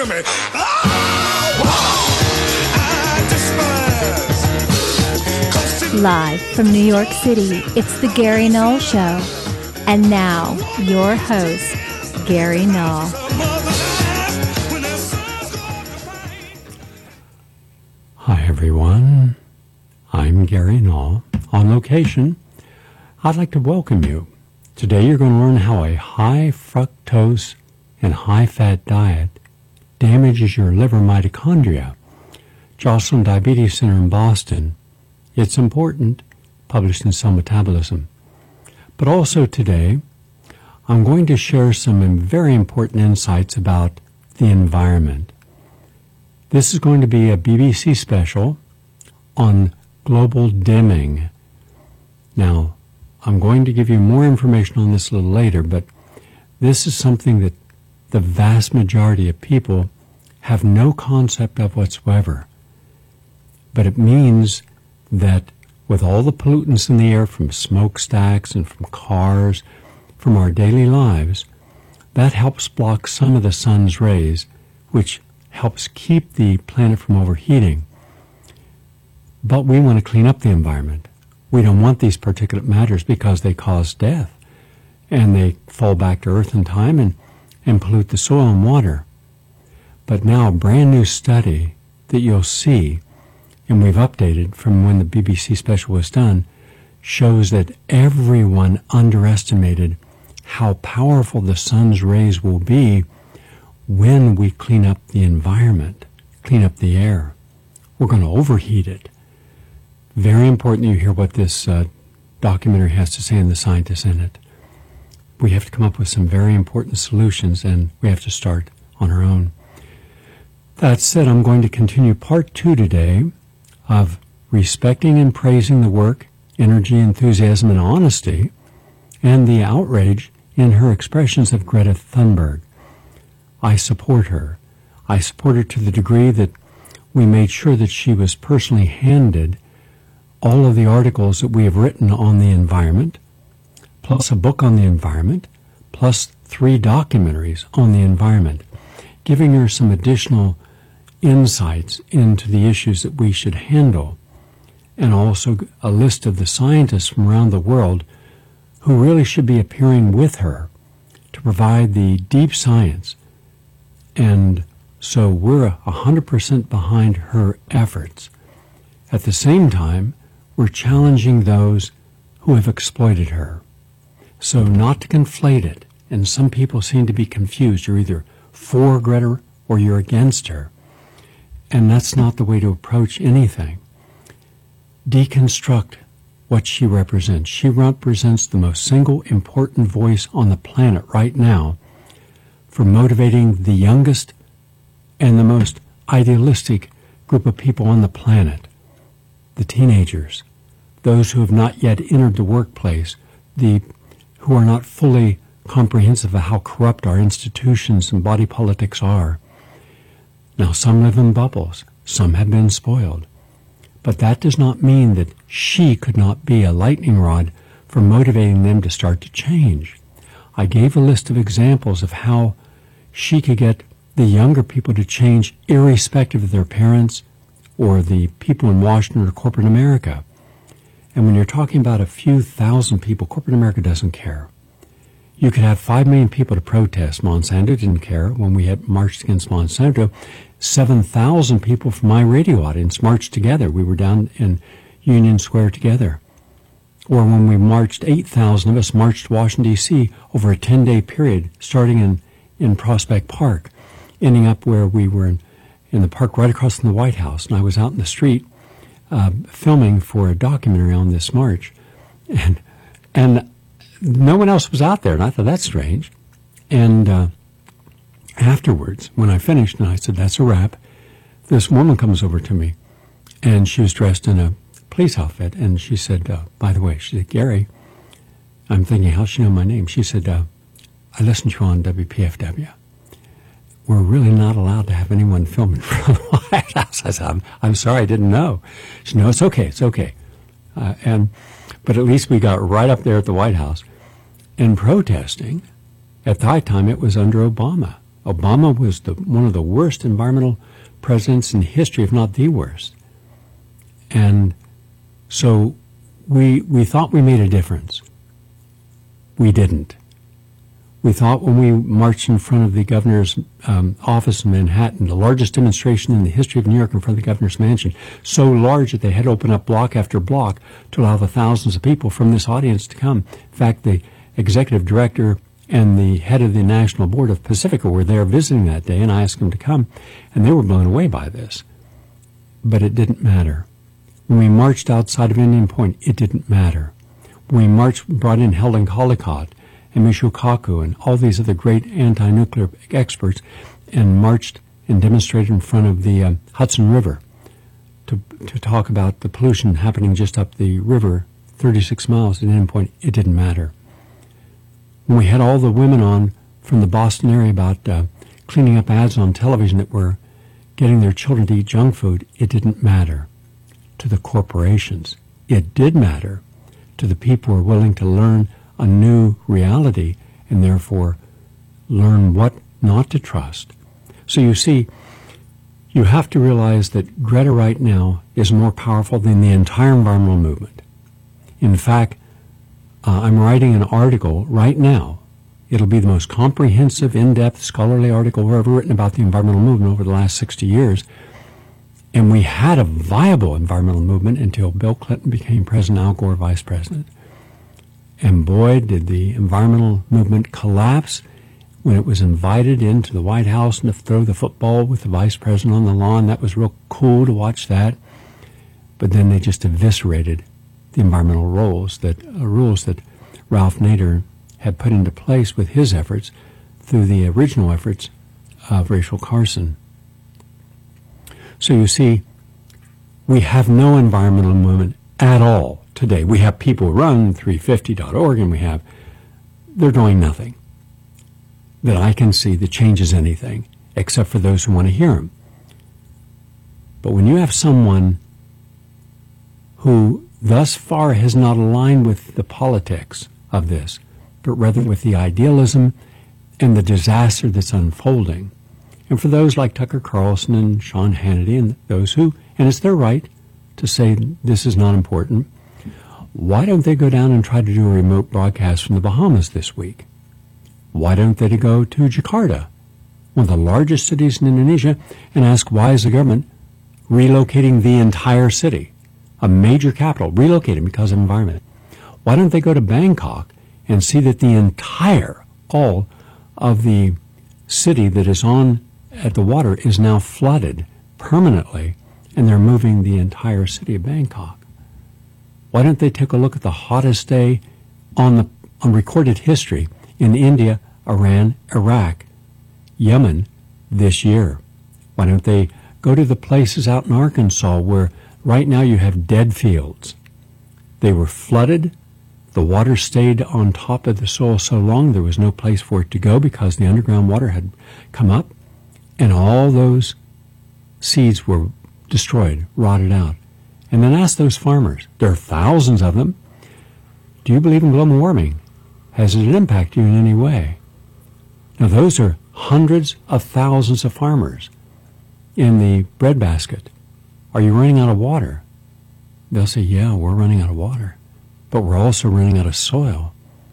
me. Live from New York City, it's the Gary Null Show. And now, your host, Gary Null. Hi, everyone. I'm Gary Null. On location, I'd like to welcome you. Today, you're going to learn how a high fructose and high-fat diet damages your liver mitochondria. Joslin Diabetes Center in Boston. It's important, published in Cell Metabolism. But also today, I'm going to share some very important insights about the environment. This is going to be a BBC special on global dimming. Now, I'm going to give you more information on this a little later, but this is something that the vast majority of people have no concept of whatsoever. But it means that with all the pollutants in the air from smokestacks and from cars, from our daily lives, that helps block some of the sun's rays, which helps keep the planet from overheating. But we want to clean up the environment. We don't want these particulate matters because they cause death, and they fall back to earth in time and pollute the soil and water. But now a brand new study that you'll see, and we've updated from when the BBC special was done, shows that everyone underestimated how powerful the sun's rays will be when we clean up the environment, clean up the air. We're going to overheat it. Very important that you hear what this documentary has to say and the scientists in it. We have to come up with some very important solutions, and we have to start on our own. That said, I'm going to continue part 2 today of respecting and praising the work, energy, enthusiasm, and honesty, and the outrage in her expressions of Greta Thunberg. I support her. I support her to the degree that we made sure that she was personally handed all of the articles that we have written on the environment, plus a book on the environment, plus 3 documentaries on the environment, giving her some additional insights into the issues that we should handle, and also a list of the scientists from around the world who really should be appearing with her to provide the deep science. And so we're 100% behind her efforts. At the same time, we're challenging those who have exploited her. So not to conflate it, and some people seem to be confused. You're either for Greta or you're against her. And that's not the way to approach anything. Deconstruct what she represents. She represents the most single important voice on the planet right now for motivating the youngest and the most idealistic group of people on the planet, the teenagers, those who have not yet entered the workplace, who are not fully comprehensive of how corrupt our institutions and body politics are. Now, some live in bubbles. Some have been spoiled. But that does not mean that she could not be a lightning rod for motivating them to start to change. I gave a list of examples of how she could get the younger people to change irrespective of their parents or the people in Washington or corporate America. And when you're talking about a few thousand people, corporate America doesn't care. You could have 5 million people to protest. Monsanto didn't care. When we had marched against Monsanto, 7,000 people from my radio audience marched together. We were down in Union Square together. Or when we marched, 8,000 of us marched to Washington, D.C. over a 10-day period, starting in Prospect Park, ending up where we were in the park right across from the White House. And I was out in the street filming for a documentary on this march. And no one else was out there, and I thought, that's strange. And afterwards, when I finished, and I said, that's a wrap, this woman comes over to me, and she was dressed in a police outfit, and she said, by the way, she said, Gary, I'm thinking, how's she know my name? She said, I listened to you on WPFW. We're really not allowed to have anyone film in front of the White House. I said, I'm sorry, I didn't know. She said, no, it's okay. But at least we got right up there at the White House and protesting. At that time, it was under Obama. Obama was one of the worst environmental presidents in history, if not the worst. And so we thought we made a difference. We didn't. We thought when we marched in front of the governor's office in Manhattan, the largest demonstration in the history of New York in front of the governor's mansion, so large that they had to open up block after block to allow the thousands of people from this audience to come. In fact, the executive director and the head of the National Board of Pacifica were there visiting that day, and I asked them to come, and they were blown away by this. But it didn't matter. When we marched outside of Indian Point, it didn't matter. When we brought in Helen Caldicott and Michio Kaku and all these other great anti-nuclear experts and marched and demonstrated in front of the Hudson River to talk about the pollution happening just up the river, 36 miles at Indian Point, it didn't matter. When we had all the women on from the Boston area about cleaning up ads on television that were getting their children to eat junk food, it didn't matter to the corporations. It did matter to the people who are willing to learn a new reality and therefore learn what not to trust. So you see, you have to realize that Greta right now is more powerful than the entire environmental movement. In fact, I'm writing an article right now. It'll be the most comprehensive, in-depth, scholarly article we've ever written about the environmental movement over the last 60 years. And we had a viable environmental movement until Bill Clinton became president, Al Gore vice president. And boy, did the environmental movement collapse when it was invited into the White House and to throw the football with the vice president on the lawn. That was real cool to watch that. But then they just eviscerated the environmental rules that Ralph Nader had put into place with his efforts through the original efforts of Rachel Carson. So you see, we have no environmental movement at all today. We have people who run 350.org, and they're doing nothing that I can see that changes anything, except for those who want to hear them. But when you have someone who thus far has not aligned with the politics of this, but rather with the idealism and the disaster that's unfolding, and for those like Tucker Carlson and Sean Hannity and those who, and it's their right to say this is not important, why don't they go down and try to do a remote broadcast from the Bahamas this week? Why don't they go to Jakarta, one of the largest cities in Indonesia, and ask why is the government relocating the entire city, a major capital, relocating because of environment? Why don't they go to Bangkok and see that all of the city that is at the water is now flooded permanently, and they're moving the entire city of Bangkok? Why don't they take a look at the hottest day on recorded history in India, Iran, Iraq, Yemen this year? Why don't they go to the places out in Arkansas where right now you have dead fields? They were flooded. The water stayed on top of the soil so long there was no place for it to go because the underground water had come up, and all those seeds were destroyed, rotted out. And then ask those farmers, there are thousands of them, do you believe in global warming? Has it impacted you in any way? Now those are hundreds of thousands of farmers in the breadbasket. Are you running out of water? They'll say, yeah, we're running out of water, but we're also running out of soil.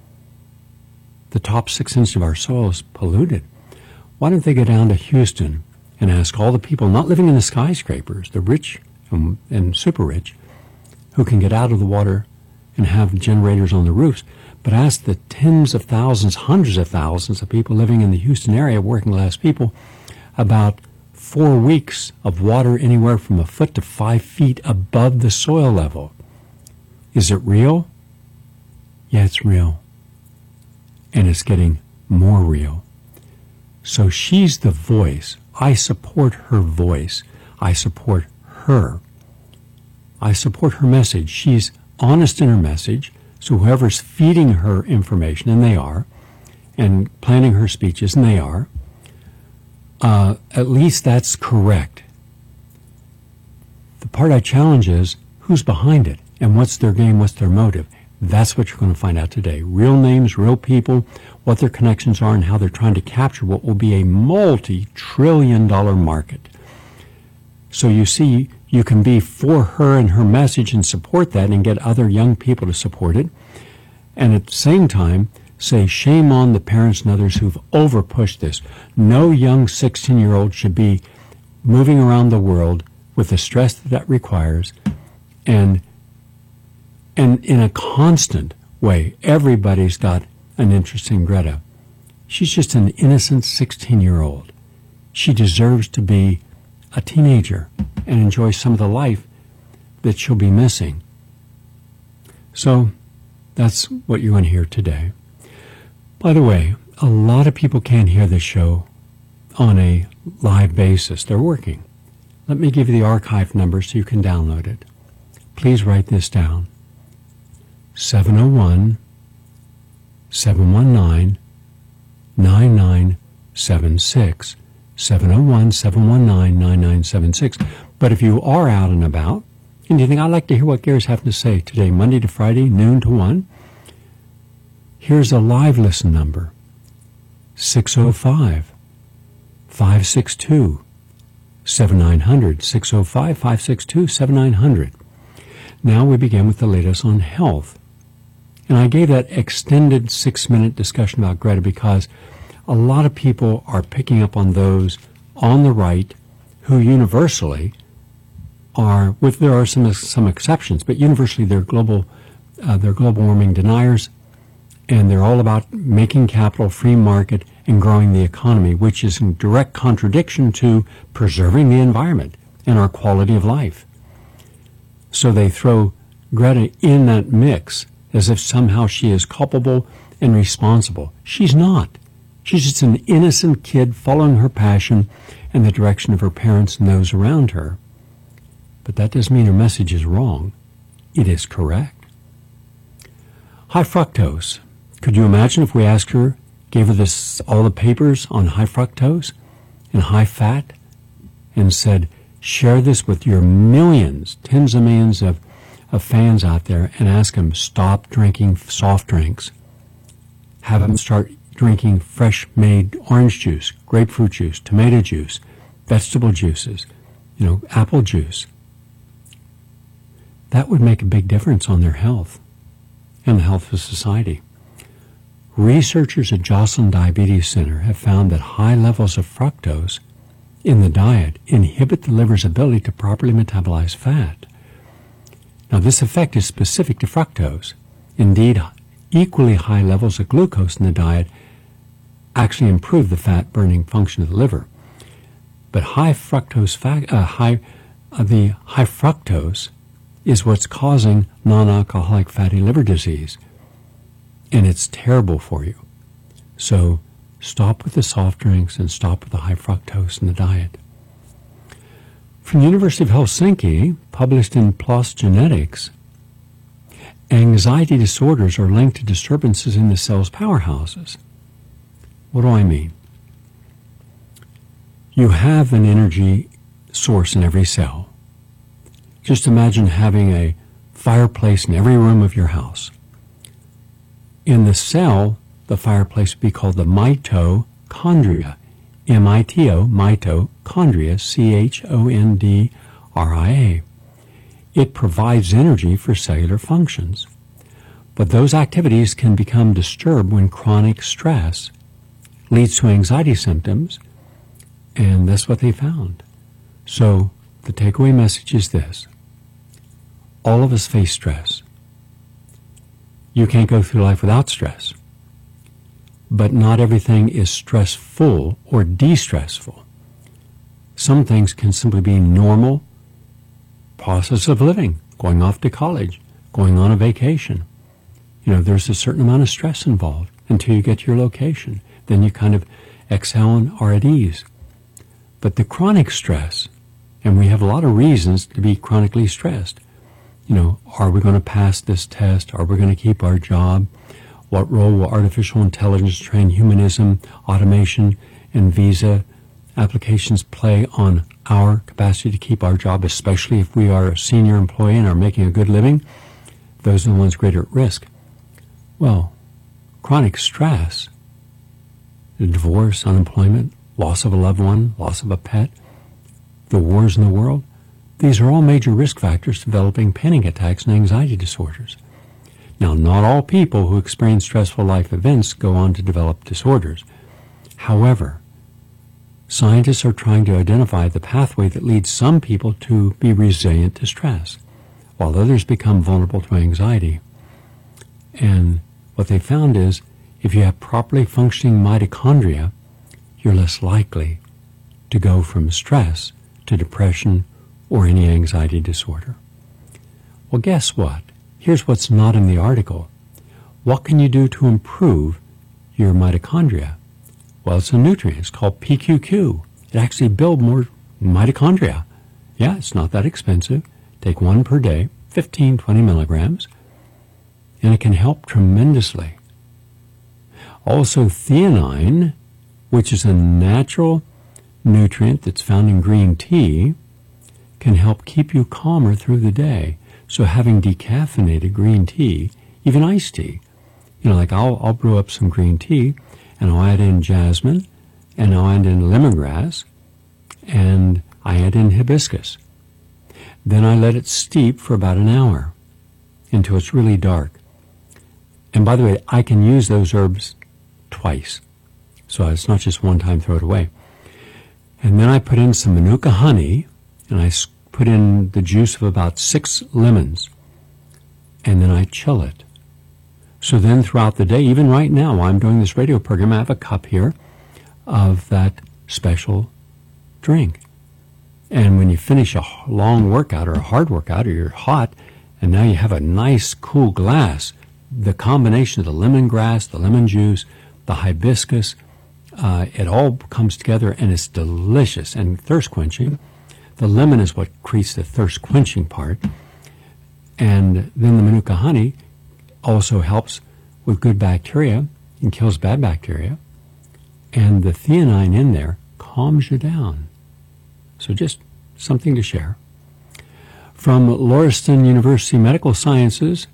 The top 6 inches of our soil is polluted. Why don't they go down to Houston and ask all the people not living in the skyscrapers, the rich and super rich, who can get out of the water and have generators on the roofs, but ask the tens of thousands, hundreds of thousands of people living in the Houston area, working class people, about 4 weeks of water anywhere from a foot to 5 feet above the soil level. Is it real? Yeah, it's real. And it's getting more real. So she's the voice. I support her voice. I support her. I support her message. She's honest in her message. So whoever's feeding her information, and they are, and planning her speeches, and they are, at least that's correct. The part I challenge is who's behind it and what's their game, what's their motive. That's what you're going to find out today. Real names, real people, what their connections are, and how they're trying to capture what will be a multi-trillion-dollar market. So you see, you can be for her and her message and support that and get other young people to support it. And at the same time, say shame on the parents and others who've over-pushed this. No young 16-year-old should be moving around the world with the stress that requires, and in a constant way. Everybody's got an interest in Greta. She's just an innocent 16-year-old. She deserves to be a teenager and enjoy some of the life that she'll be missing. So that's what you're going to hear today. By the way, a lot of people can't hear this show on a live basis. They're working. Let me give you the archive number so you can download it. Please write this down. 701-719-9976. 701-719-9976. But if you are out and about, and you think, I'd like to hear what Gary's having to say today, Monday to Friday, noon to 1, here's a live listen number. 605-562-7900. 605-562-7900. Now we begin with the latest on health. And I gave that extended 6-minute discussion about Greta because a lot of people are picking up on those on the right who universally are, there are some exceptions, but universally they're global warming deniers, and they're all about making capital, free market, and growing the economy, which is in direct contradiction to preserving the environment and our quality of life. So they throw Greta in that mix as if somehow she is culpable and responsible. She's not. She's just an innocent kid following her passion and the direction of her parents and those around her. But that doesn't mean her message is wrong. It is correct. High fructose. Could you imagine if we asked her, gave her all the papers on high fructose and high fat, and said, share this with your millions, tens of millions of fans out there, and ask them, stop drinking soft drinks. Have them start drinking fresh-made orange juice, grapefruit juice, tomato juice, vegetable juices, apple juice. That would make a big difference on their health and the health of society. Researchers at Joslin Diabetes Center have found that high levels of fructose in the diet inhibit the liver's ability to properly metabolize fat. Now, this effect is specific to fructose. Indeed, equally high levels of glucose in the diet actually improve the fat-burning function of the liver. But high fructose is what's causing non-alcoholic fatty liver disease, and it's terrible for you. So stop with the soft drinks and stop with the high fructose in the diet. From the University of Helsinki, published in PLOS Genetics, anxiety disorders are linked to disturbances in the cell's powerhouses. What do I mean? You have an energy source in every cell. Just imagine having a fireplace in every room of your house. In the cell, the fireplace would be called the mitochondria. M-I-T-O, mitochondria, C-H-O-N-D-R-I-A. It provides energy for cellular functions. But those activities can become disturbed when chronic stress leads to anxiety symptoms, and that's what they found. So the takeaway message is this. All of us face stress. You can't go through life without stress. But not everything is stressful or de-stressful. Some things can simply be normal process of living, going off to college, going on a vacation. There's a certain amount of stress involved until you get to your location. Then you kind of exhale and are at ease. But the chronic stress, and we have a lot of reasons to be chronically stressed. Are we going to pass this test? Are we going to keep our job? What role will artificial intelligence, train humanism, automation, and visa applications play on our capacity to keep our job, especially if we are a senior employee and are making a good living? Those are the ones greater at risk. Well, chronic stress, the divorce, unemployment, loss of a loved one, loss of a pet, the wars in the world, these are all major risk factors to developing panic attacks and anxiety disorders. Now, not all people who experience stressful life events go on to develop disorders. However, scientists are trying to identify the pathway that leads some people to be resilient to stress, while others become vulnerable to anxiety. And what they found is, if you have properly functioning mitochondria, you're less likely to go from stress to depression or any anxiety disorder. Well, guess what? Here's what's not in the article. What can you do to improve your mitochondria? Well, it's a nutrient. It's called PQQ. It actually builds more mitochondria. Yeah, it's not that expensive. Take one per day, 15, 20 milligrams, and it can help tremendously. Also, theanine, which is a natural nutrient that's found in green tea, can help keep you calmer through the day. So having decaffeinated green tea, even iced tea, like I'll brew up some green tea, and I'll add in jasmine, and I'll add in lemongrass, and I add in hibiscus. Then I let it steep for about an hour until it's really dark. And by the way, I can use those herbs twice. So it's not just one time, throw it away. And then I put in some Manuka honey, and I put in the juice of about 6 lemons, and then I chill it. So then throughout the day, even right now, while I'm doing this radio program, I have a cup here of that special drink. And when you finish a long workout or a hard workout, or you're hot, and now you have a nice cool glass, the combination of the lemongrass, the lemon juice, the hibiscus, it all comes together, and it's delicious and thirst quenching. The lemon is what creates the thirst quenching part. And then the Manuka honey also helps with good bacteria and kills bad bacteria. And the theanine in there calms you down. So just something to share. From Lauriston University Medical Sciences,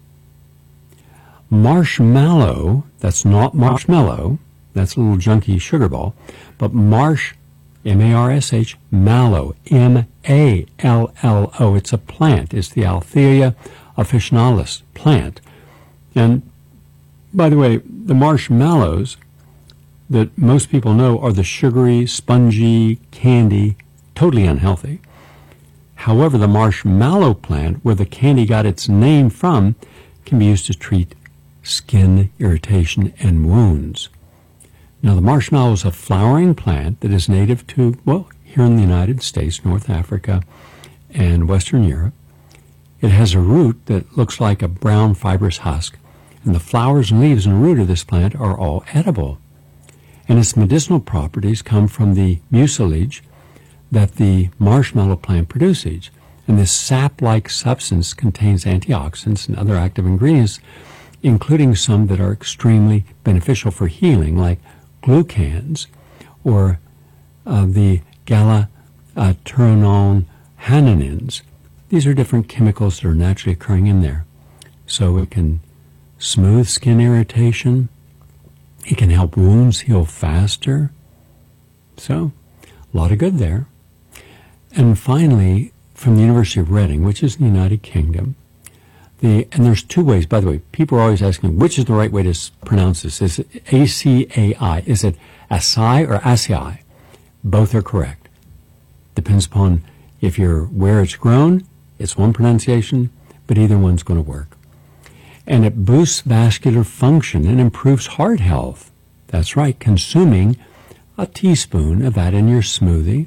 marshmallow, that's not marshmallow, that's a little junky sugar ball, but M-A-R-S-H, mallow, M-A-L-L-O. It's a plant. It's the Althea officinalis plant. And by the way, the marshmallows that most people know are the sugary, spongy, candy, totally unhealthy. However, the marshmallow plant, where the candy got its name from, can be used to treat skin irritation and wounds. Now, the marshmallow is a flowering plant that is native to, here in the United States, North Africa, and Western Europe. It has a root that looks like a brown fibrous husk, and the flowers and leaves and root of this plant are all edible. And its medicinal properties come from the mucilage that the marshmallow plant produces. And this sap-like substance contains antioxidants and other active ingredients, including some that are extremely beneficial for healing, like glucans or the galateronol hananins. These are different chemicals that are naturally occurring in there. So it can smooth skin irritation. It can help wounds heal faster. So, a lot of good there. And finally, from the University of Reading, which is in the United Kingdom, and there's 2 ways, by the way. People are always asking, which is the right way to pronounce this? Is it A-C-A-I? Is it Acai or Acai? Both are correct. Depends upon if you're where it's grown, it's one pronunciation, but either one's going to work. And it boosts vascular function and improves heart health. That's right, consuming a teaspoon of that in your smoothie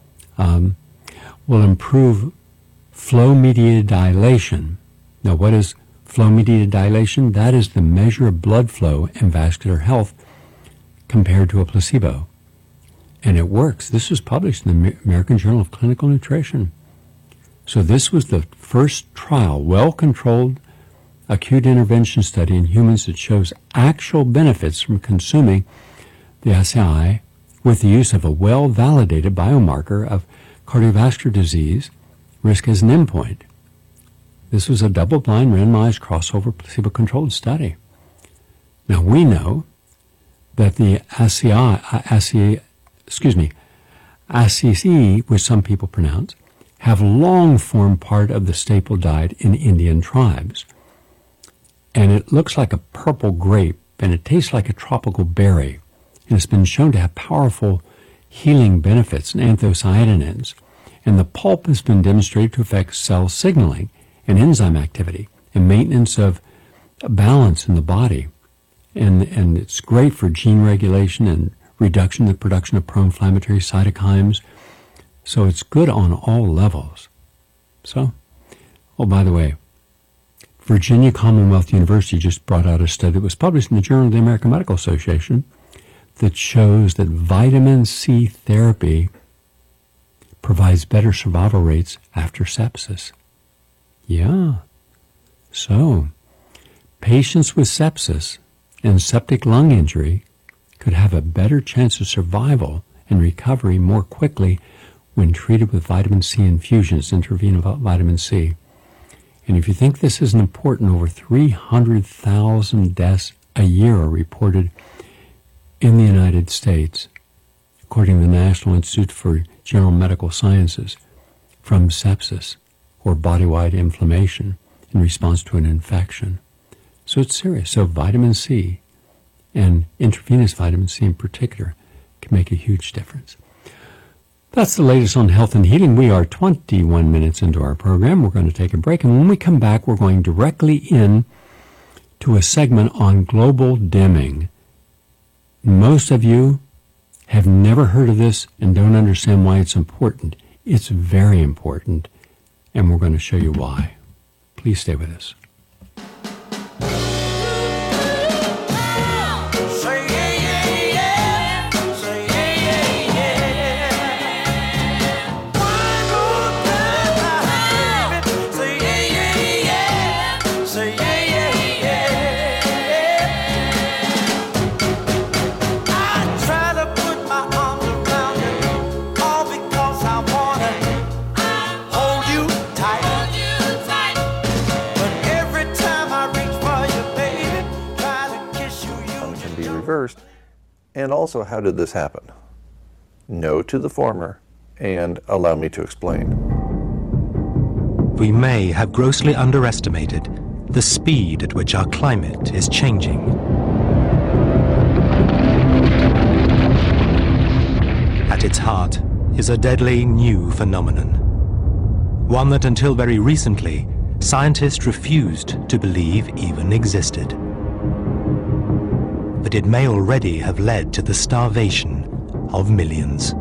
will improve flow-mediated dilation. Now, what is flow-mediated dilation? That is the measure of blood flow and vascular health compared to a placebo. And it works. This was published in the American Journal of Clinical Nutrition. So this was the first trial, well-controlled acute intervention study in humans that shows actual benefits from consuming the acai with the use of a well-validated biomarker of cardiovascular disease risk as an endpoint. This was a double-blind, randomized, crossover, placebo-controlled study. Now we know that the Asisi, which some people pronounce, have long formed part of the staple diet in Indian tribes. And it looks like a purple grape, and it tastes like a tropical berry. And it's been shown to have powerful healing benefits and anthocyanins. And the pulp has been demonstrated to affect cell signaling and enzyme activity and maintenance of balance in the body. And it's great for gene regulation and reduction in the production of pro-inflammatory cytokines. So it's good on all levels. So, oh, by the way, Virginia Commonwealth University just brought out a study that was published in the Journal of the American Medical Association that shows that vitamin C therapy provides better survival rates after sepsis. Yeah. So, patients with sepsis and septic lung injury could have a better chance of survival and recovery more quickly when treated with vitamin C infusions, intravenous vitamin C. And if you think this isn't important, over 300,000 deaths a year are reported in the United States, according to the National Institute for General Medical Sciences, from sepsis or body-wide inflammation in response to an infection. So it's serious. So vitamin C, and intravenous vitamin C in particular, can make a huge difference. That's the latest on health and healing. We are 21 minutes into our program. We're going to take a break, and when we come back, we're going directly in to a segment on global dimming. Most of you have never heard of this and don't understand why it's important. It's very important, and we're going to show you why. Please stay with us. And also, how did this happen? No to the former, and allow me to explain. We may have grossly underestimated the speed at which our climate is changing. At its heart is a deadly new phenomenon, one that until very recently scientists refused to believe even existed. But it may already have led to the starvation of millions.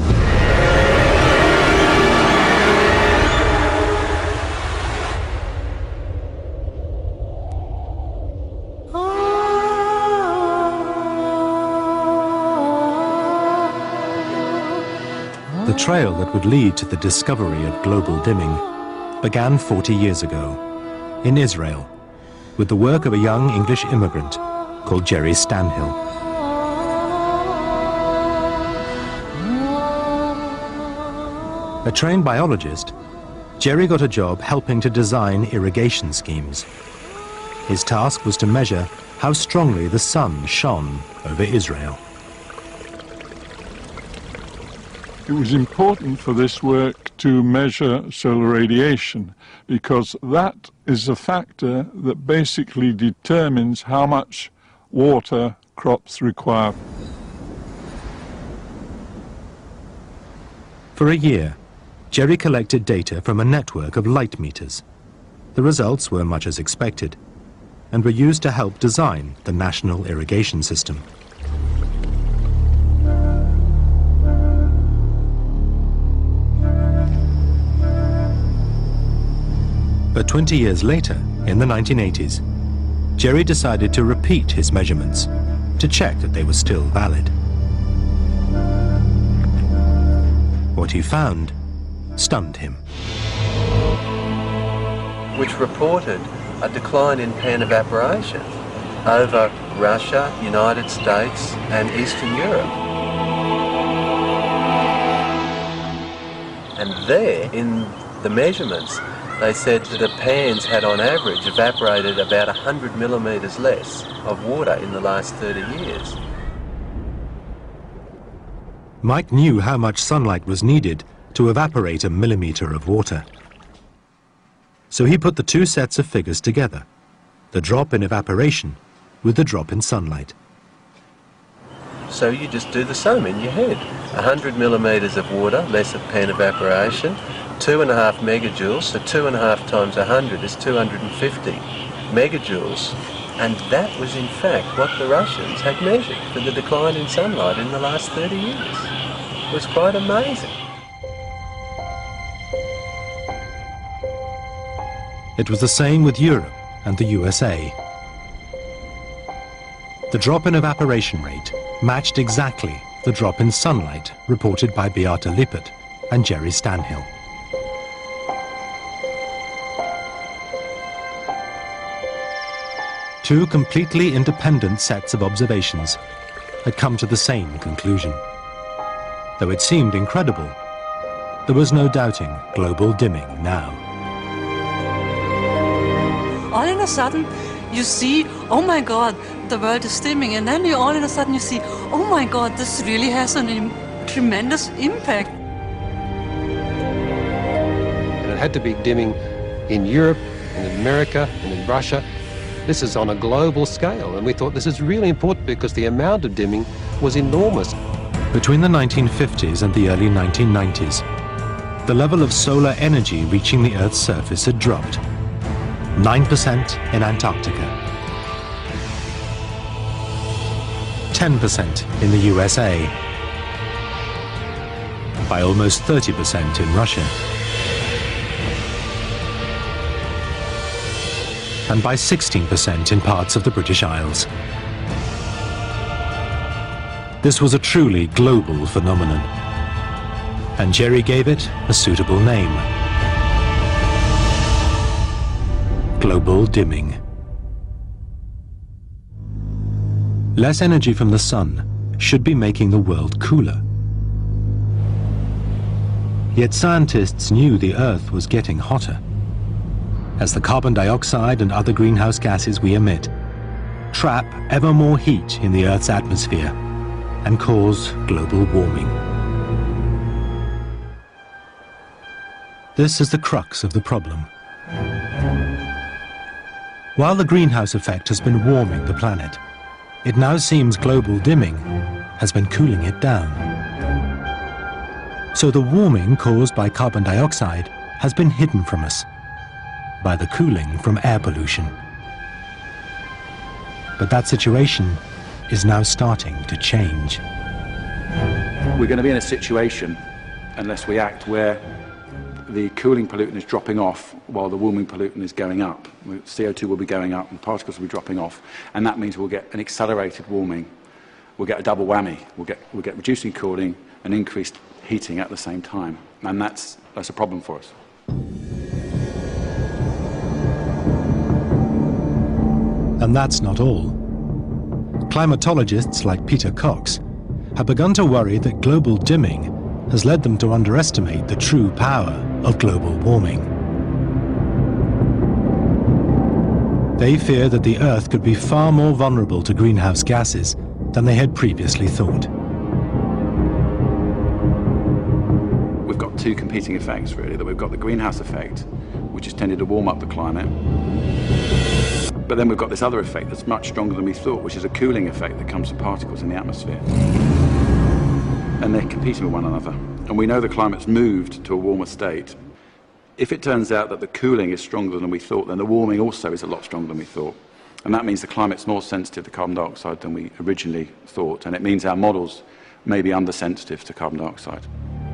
The trail that would lead to the discovery of global dimming began 40 years ago in Israel with the work of a young English immigrant called Jerry Stanhill. A trained biologist, Jerry got a job helping to design irrigation schemes. His task was to measure how strongly the sun shone over Israel. It was important for this work to measure solar radiation because that is a factor that basically determines how much water crops require. For a year, Jerry collected data from a network of light meters. The results were much as expected and were used to help design the national irrigation system. But 20 years later, in the 1980s, Jerry decided to repeat his measurements to check that they were still valid. What he found stunned him. Which reported a decline in pan evaporation over Russia, United States and Eastern Europe. And there, in the measurements, They said that the pans had on average evaporated about 100 millimetres less of water in the last 30 years. Mike knew how much sunlight was needed to evaporate a millimetre of water. So he put the two sets of figures together, the drop in evaporation with the drop in sunlight. So you just do the sum in your head. 100 millimetres of water, less of pan evaporation, 2.5 megajoules, so 2.5 times 100 is 250 megajoules. And that was in fact what the Russians had measured for the decline in sunlight in the last 30 years. It was quite amazing. It was the same with Europe and the USA. The drop in evaporation rate matched exactly the drop in sunlight reported by Beate Lippert and Jerry Stanhill. Two completely independent sets of observations had come to the same conclusion. Though it seemed incredible, there was no doubting global dimming now. All in a sudden, you see, oh my God, the world is dimming, and then all in a sudden you see, oh my God, this really has a tremendous impact. And it had to be dimming in Europe, and in America, and in Russia. This is on a global scale, and we thought this is really important because the amount of dimming was enormous. Between the 1950s and the early 1990s, the level of solar energy reaching the Earth's surface had dropped. 9% in Antarctica, 10% in the USA, by almost 30% in Russia, and by 16% in parts of the British Isles. This was a truly global phenomenon, and Jerry gave it a suitable name: global dimming. Less energy from the sun should be making the world cooler. Yet scientists knew the Earth was getting hotter, as the carbon dioxide and other greenhouse gases we emit trap ever more heat in the Earth's atmosphere and cause global warming. This is the crux of the problem. While the greenhouse effect has been warming the planet, it now seems global dimming has been cooling it down. So the warming caused by carbon dioxide has been hidden from us by the cooling from air pollution. But that situation is now starting to change. We're going to be in a situation, unless we act, where the cooling pollutant is dropping off while the warming pollutant is going up. CO2 will be going up and particles will be dropping off, and that means we'll get an accelerated warming. We'll get a double whammy. We'll get reducing cooling and increased heating at the same time, and that's a problem for us. And that's not all. Climatologists like Peter Cox have begun to worry that global dimming has led them to underestimate the true power of global warming. They fear that the Earth could be far more vulnerable to greenhouse gases than they had previously thought. We've got two competing effects, really. That we've got the greenhouse effect, which has tended to warm up the climate. But then we've got this other effect that's much stronger than we thought, which is a cooling effect that comes from particles in the atmosphere. And they're competing with one another. And we know the climate's moved to a warmer state. If it turns out that the cooling is stronger than we thought, then the warming also is a lot stronger than we thought. And that means the climate's more sensitive to carbon dioxide than we originally thought. And it means our models may be undersensitive to carbon dioxide.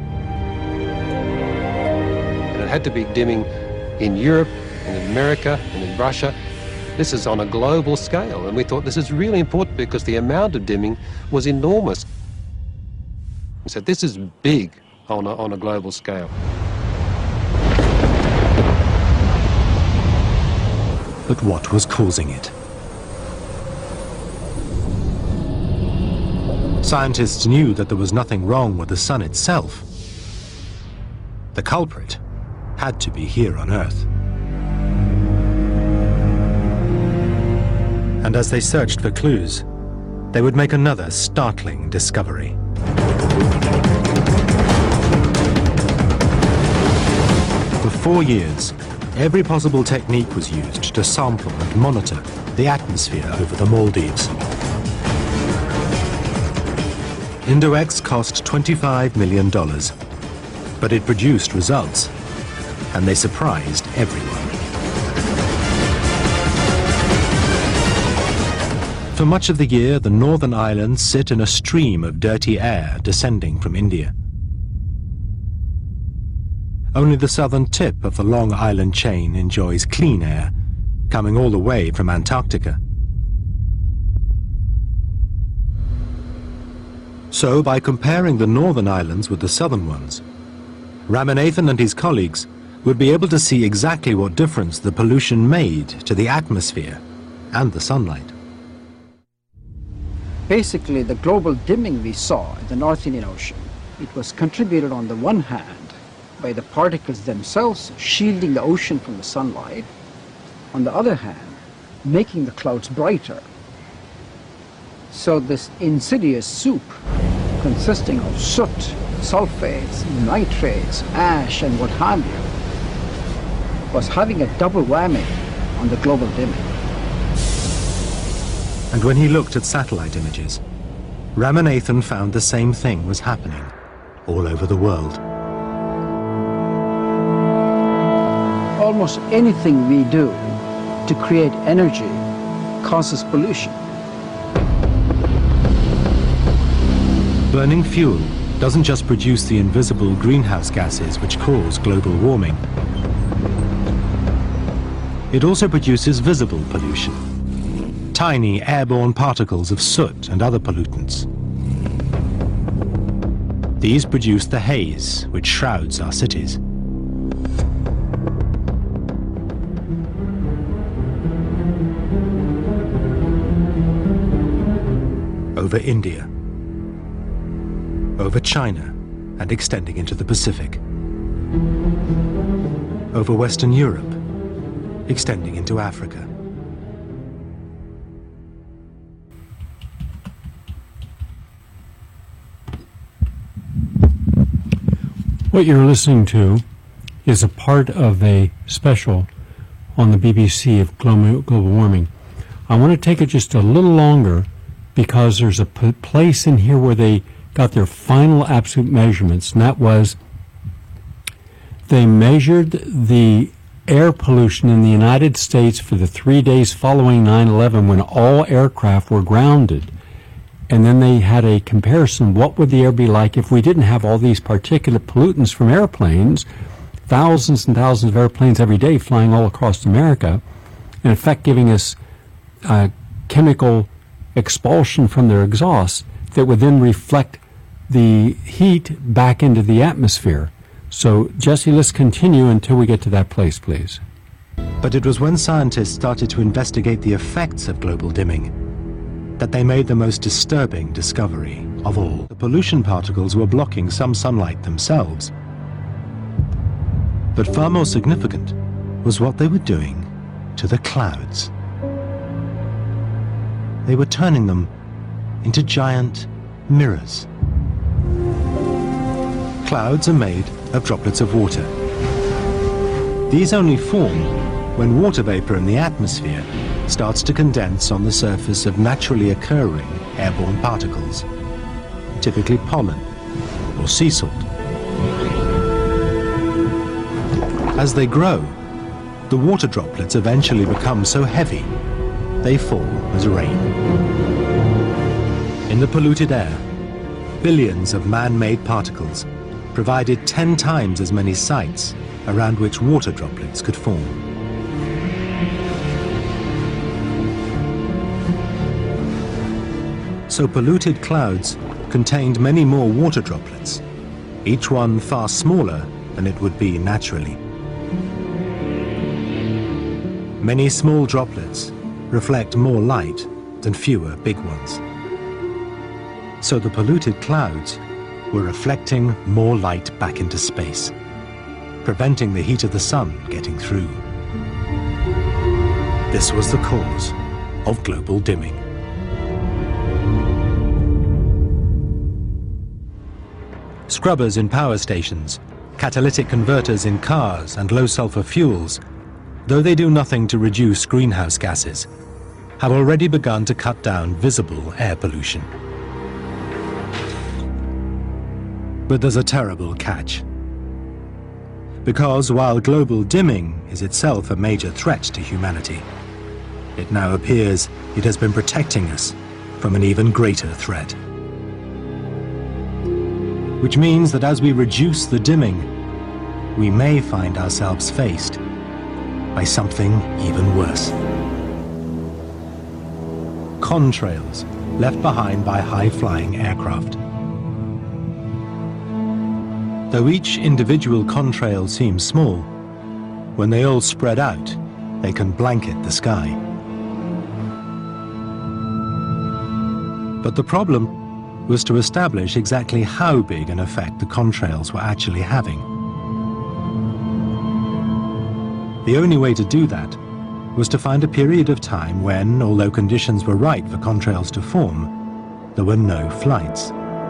And it had to be dimming in Europe, and in America, and in Russia. This is on a global scale, and we thought this is really important because the amount of dimming was enormous. So this is big on a global scale. But what was causing it? Scientists knew that there was nothing wrong with the sun itself. The culprit had to be here on Earth. And as they searched for clues, they would make another startling discovery. For 4 years, every possible technique was used to sample and monitor the atmosphere over the Maldives. Indo-X cost $25 million, but it produced results, and they surprised everyone. For much of the year, the northern islands sit in a stream of dirty air descending from India. Only the southern tip of the long island chain enjoys clean air, coming all the way from Antarctica. So, by comparing the northern islands with the southern ones, Ramanathan and his colleagues would be able to see exactly what difference the pollution made to the atmosphere and the sunlight. Basically, the global dimming we saw in the North Indian Ocean, it was contributed on the one hand by the particles themselves shielding the ocean from the sunlight, on the other hand, making the clouds brighter. So this insidious soup consisting of soot, sulfates, nitrates, ash and what have you was having a double whammy on the global dimming. And when he looked at satellite images, Ramanathan found the same thing was happening all over the world. Almost anything we do to create energy causes pollution. Burning fuel doesn't just produce the invisible greenhouse gases which cause global warming. It also produces visible pollution. Tiny airborne particles of soot and other pollutants. These produce the haze which shrouds our cities. Over India, over China and extending into the Pacific, over Western Europe, extending into Africa. What you're listening to is a part of a special on the BBC of global warming. I want to take it just a little longer because there's a place in here where they got their final absolute measurements, and that was they measured the air pollution in the United States for the 3 days following 9/11 when all aircraft were grounded. And then they had a comparison, what would the air be like if we didn't have all these particulate pollutants from airplanes, thousands and thousands of airplanes every day flying all across America, in effect giving us chemical expulsion from their exhausts that would then reflect the heat back into the atmosphere. So, Jesse, let's continue until we get to that place, please. But it was when scientists started to investigate the effects of global dimming that they made the most disturbing discovery of all. The pollution particles were blocking some sunlight themselves. But far more significant was what they were doing to the clouds. They were turning them into giant mirrors. Clouds are made of droplets of water. These only form when water vapor in the atmosphere starts to condense on the surface of naturally occurring airborne particles, typically pollen or sea salt. As they grow, the water droplets eventually become so heavy they fall as rain. In the polluted air, billions of man-made particles provided 10 times as many sites around which water droplets could form. So polluted clouds contained many more water droplets, each one far smaller than it would be naturally. Many small droplets reflect more light than fewer big ones. So the polluted clouds were reflecting more light back into space. preventing the heat of the sun getting through. This was the cause of global dimming. Scrubbers in power stations, catalytic converters in cars and low-sulfur fuels, though they do nothing to reduce greenhouse gases, have already begun to cut down visible air pollution. But there's a terrible catch. Because while global dimming is itself a major threat to humanity, it now appears it has been protecting us from an even greater threat. Which means that as we reduce the dimming, we may find ourselves faced by something even worse. Contrails left behind by high-flying aircraft. Though each individual contrail seems small, when they all spread out, they can blanket the sky. But the problem was to establish exactly how big an effect the contrails were actually having. The only way to do that was to find a period of time when, although conditions were right for contrails to form, there were no flights.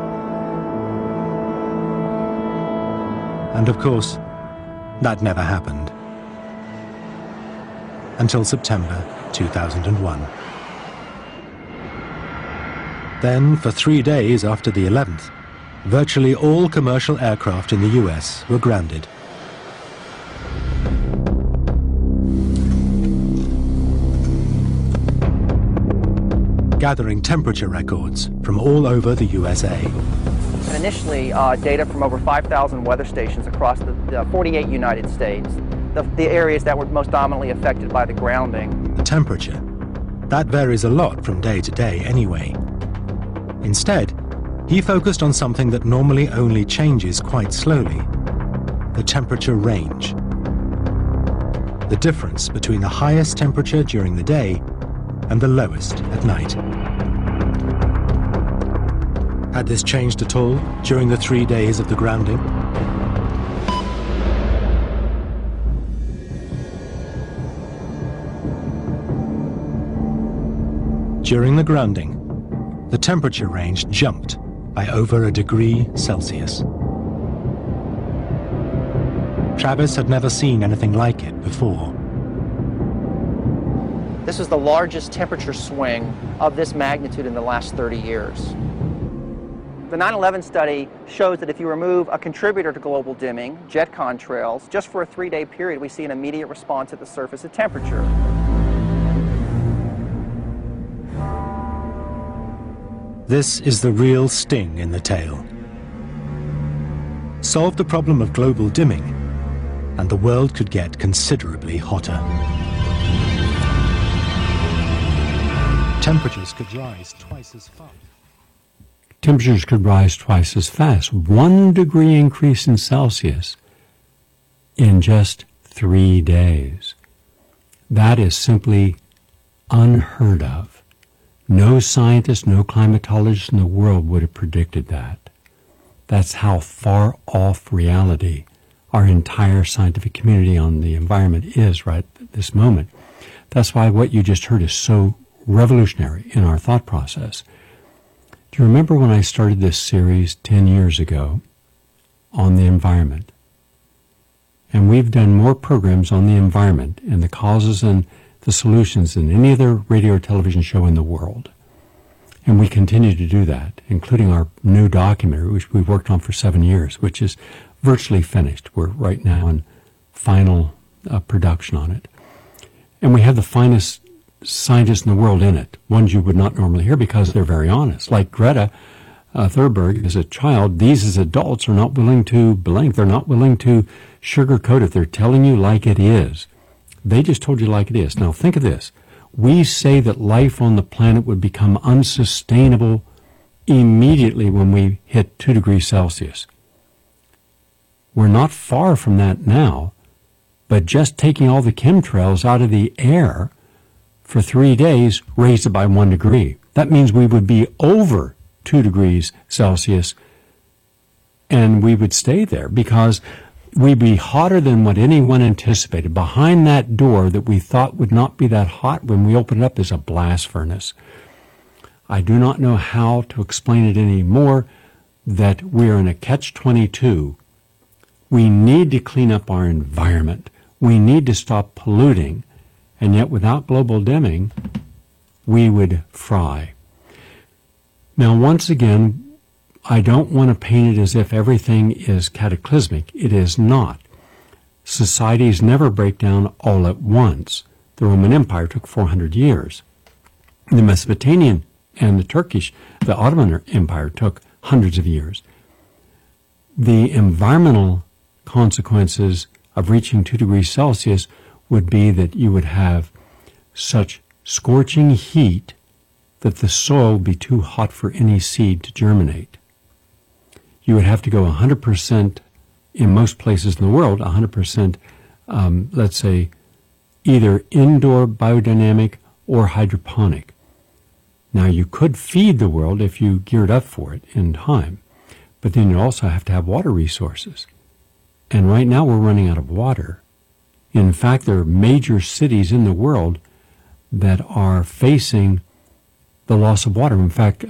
And of course, that never happened. Until September 2001. Then, for 3 days after the 11th, virtually all commercial aircraft in the US were grounded. Gathering temperature records from all over the USA. And initially, data from over 5,000 weather stations across the 48 United States, the areas that were most dominantly affected by the grounding. The temperature, that varies a lot from day to day anyway. Instead, he focused on something that normally only changes quite slowly: the temperature range. The difference between the highest temperature during the day and the lowest at night. Had this changed at all during the 3 days of the grounding? During the grounding, the temperature range jumped by over 1 degree Celsius. Travis had never seen anything like it before. This is the largest temperature swing of this magnitude in the last 30 years. The 9/11 study shows that if you remove a contributor to global dimming, jet contrails, just for a 3-day period, we see an immediate response at the surface of temperature. This is the real sting in the tail. Solve the problem of global dimming, and the world could get considerably hotter. Temperatures could rise twice as fast. Temperatures could rise twice as fast. 1 degree increase in Celsius in just 3 days. That is simply unheard of. No scientist, no climatologist in the world would have predicted that. That's how far off reality our entire scientific community on the environment is right at this moment. That's why what you just heard is so revolutionary in our thought process. Do you remember when I started this series 10 years ago on the environment? And we've done more programs on the environment and the causes and the solutions than any other radio or television show in the world. And we continue to do that, including our new documentary, which we've worked on for 7 years, which is virtually finished. We're right now in final production on it. And we have the finest scientists in the world in it, ones you would not normally hear because they're very honest. Like Greta Thunberg, as a child, these as adults are not willing to blink. They're not willing to sugarcoat it. They're telling you like it is. They just told you like it is. Now think of this. We say that life on the planet would become unsustainable immediately when we hit 2 degrees Celsius. We're not far from that now, but just taking all the chemtrails out of the air for 3 days raised it by 1 degree. That means we would be over 2 degrees Celsius and we would stay there because we'd be hotter than what anyone anticipated. Behind that door that we thought would not be that hot, when we open it up, is a blast furnace. I do not know how to explain it any more, that we're in a catch-22. We need to clean up our environment. We need to stop polluting. And yet without global dimming, we would fry. Now, once again, I don't want to paint it as if everything is cataclysmic. It is not. Societies never break down all at once. The Roman Empire took 400 years. The Mesopotamian and the Ottoman Empire took hundreds of years. The environmental consequences of reaching 2 degrees Celsius would be that you would have such scorching heat that the soil would be too hot for any seed to germinate. You would have to go 100%, in most places in the world, 100%, let's say, either indoor biodynamic or hydroponic. Now, you could feed the world if you geared up for it in time, but then you also have to have water resources. And right now we're running out of water. In fact, there are major cities in the world that are facing the loss of water. In fact,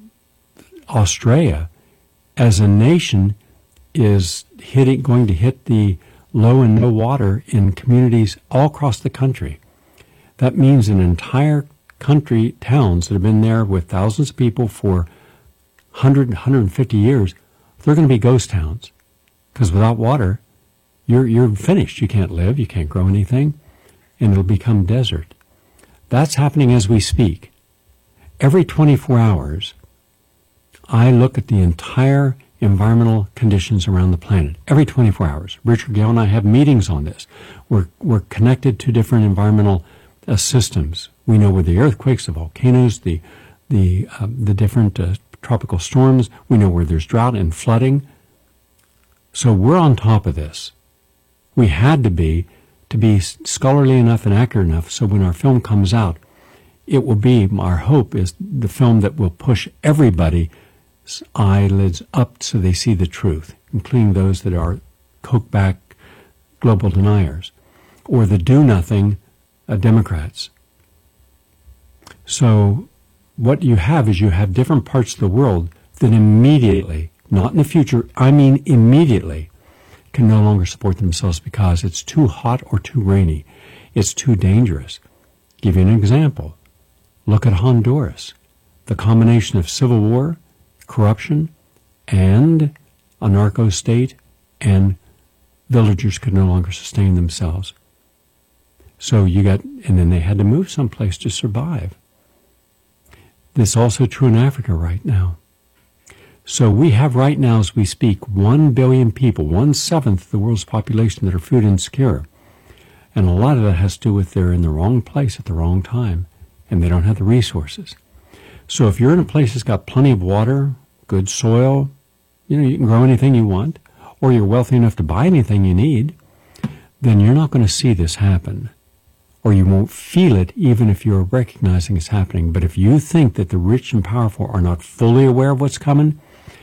Australia, as a nation, is going to hit the low and no water in communities all across the country. That means an entire country, towns that have been there with thousands of people for 100, 150 years, they're going to be ghost towns. Because without water, you're finished. You can't live, you can't grow anything, and it'll become desert. That's happening as we speak. Every 24 hours, I look at the entire environmental conditions around the planet. Every 24 hours. Richard Gale and I have meetings on this. We're connected to different environmental systems. We know where the earthquakes, the volcanoes, the different tropical storms. We know where there's drought and flooding. So we're on top of this. We had to be scholarly enough and accurate enough so when our film comes out, it will be, our hope is, the film that will push everybody's eyelids up so they see the truth, including those that are coke-back global deniers or the do-nothing Democrats. So what you have is you have different parts of the world that immediately, not in the future, I mean immediately, can no longer support themselves because it's too hot or too rainy. It's too dangerous. Give you an example. Look at Honduras. The combination of civil war, corruption, and a narco state, and villagers could no longer sustain themselves. So and then they had to move someplace to survive. This is also true in Africa right now. So we have right now, as we speak, 1 billion people, 1/7 of the world's population that are food insecure. And a lot of that has to do with they're in the wrong place at the wrong time, and they don't have the resources. So if you're in a place that's got plenty of water, good soil, you can grow anything you want, or you're wealthy enough to buy anything you need, then you're not going to see this happen. Or you won't feel it even if you're recognizing it's happening. But if you think that the rich and powerful are not fully aware of what's coming,